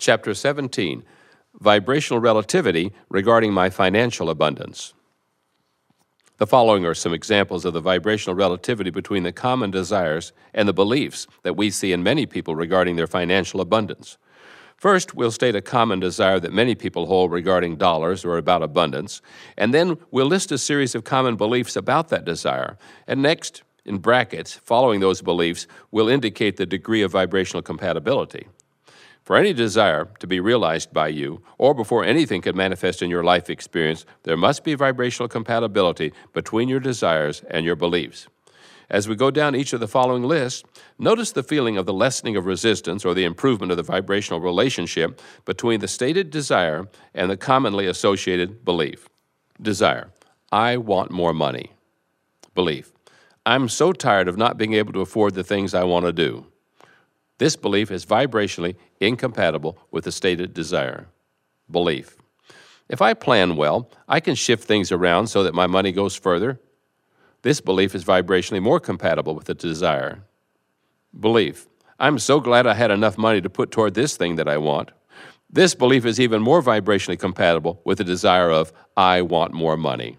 Chapter 17, Vibrational Relativity Regarding My Financial Abundance. The following are some examples of the vibrational relativity between the common desires and the beliefs that we see in many people regarding their financial abundance. First, we'll state a common desire that many people hold regarding dollars or about abundance, and then we'll list a series of common beliefs about that desire. And next, in brackets, following those beliefs, we'll indicate the degree of vibrational compatibility. For any desire to be realized by you, or before anything could manifest in your life experience, there must be vibrational compatibility between your desires and your beliefs. As we go down each of the following lists, notice the feeling of the lessening of resistance or the improvement of the vibrational relationship between the stated desire and the commonly associated belief. Desire: I want more money. Belief: I'm so tired of not being able to afford the things I want to do. This belief is vibrationally incompatible with the stated desire. Belief: if I plan well, I can shift things around so that my money goes further. This belief is vibrationally more compatible with the desire. Belief: I'm so glad I had enough money to put toward this thing that I want. This belief is even more vibrationally compatible with the desire of I want more money.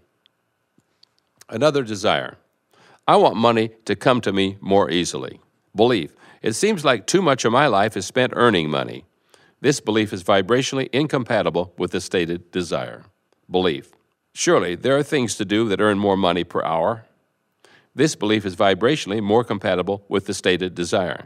Another desire: I want money to come to me more easily. Belief: it seems like too much of my life is spent earning money. This belief is vibrationally incompatible with the stated desire. Belief: surely there are things to do that earn more money per hour. This belief is vibrationally more compatible with the stated desire.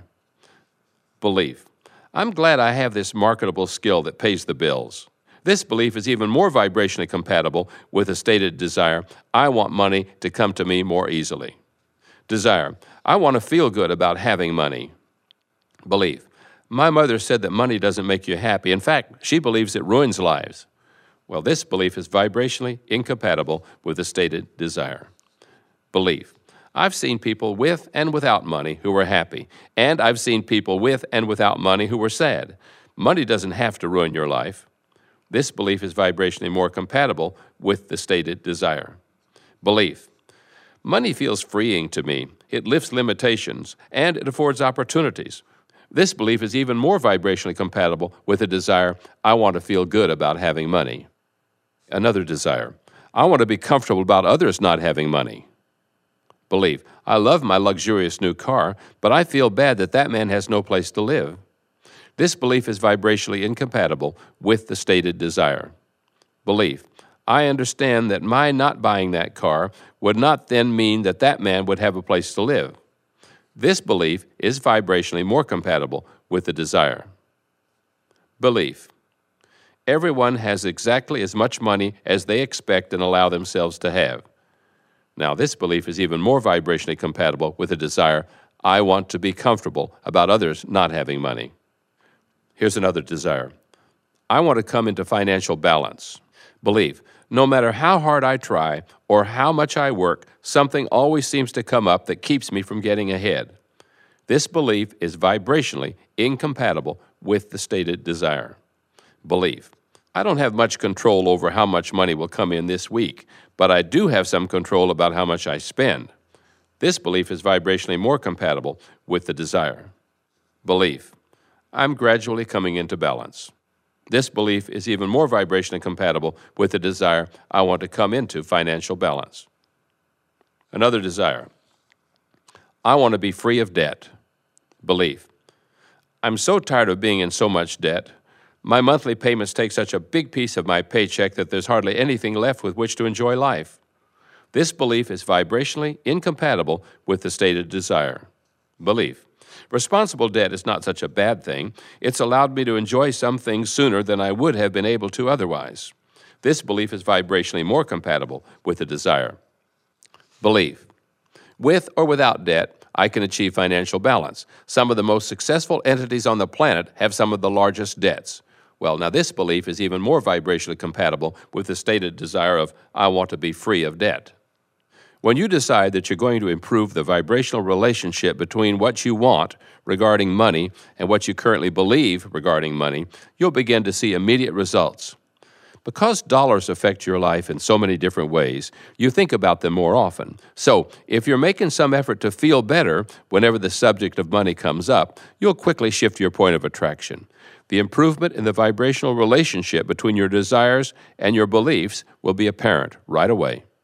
Belief: I'm glad I have this marketable skill that pays the bills. This belief is even more vibrationally compatible with the stated desire, I want money to come to me more easily. Desire: I want to feel good about having money. Belief: my mother said that money doesn't make you happy. In fact, she believes it ruins lives. Well, this belief is vibrationally incompatible with the stated desire. Belief: I've seen people with and without money who were happy, and I've seen people with and without money who were sad. Money doesn't have to ruin your life. This belief is vibrationally more compatible with the stated desire. Belief: money feels freeing to me. It lifts limitations, and it affords opportunities. This belief is even more vibrationally compatible with the desire, I want to feel good about having money. Another desire: I want to be comfortable about others not having money. Belief: I love my luxurious new car, but I feel bad that that man has no place to live. This belief is vibrationally incompatible with the stated desire. Belief: I understand that my not buying that car would not then mean that that man would have a place to live. This belief is vibrationally more compatible with the desire. Belief: everyone has exactly as much money as they expect and allow themselves to have. Now, this belief is even more vibrationally compatible with the desire, I want to be comfortable about others not having money. Here's another desire: I want to come into financial balance. Belief: no matter how hard I try or how much I work, something always seems to come up that keeps me from getting ahead. This belief is vibrationally incompatible with the stated desire. Belief: I don't have much control over how much money will come in this week, but I do have some control about how much I spend. This belief is vibrationally more compatible with the desire. Belief: I'm gradually coming into balance. This belief is even more vibrationally compatible with the desire, I want to come into financial balance. Another desire: I want to be free of debt. Belief: I'm so tired of being in so much debt. My monthly payments take such a big piece of my paycheck that there's hardly anything left with which to enjoy life. This belief is vibrationally incompatible with the stated desire. Belief: responsible debt is not such a bad thing. It's allowed me to enjoy some things sooner than I would have been able to otherwise. This belief is vibrationally more compatible with the desire. Belief: with or without debt, I can achieve financial balance. Some of the most successful entities on the planet have some of the largest debts. Well, now this belief is even more vibrationally compatible with the stated desire of, I want to be free of debt. When you decide that you're going to improve the vibrational relationship between what you want regarding money and what you currently believe regarding money, you'll begin to see immediate results. Because dollars affect your life in so many different ways, you think about them more often. So, if you're making some effort to feel better whenever the subject of money comes up, you'll quickly shift your point of attraction. The improvement in the vibrational relationship between your desires and your beliefs will be apparent right away.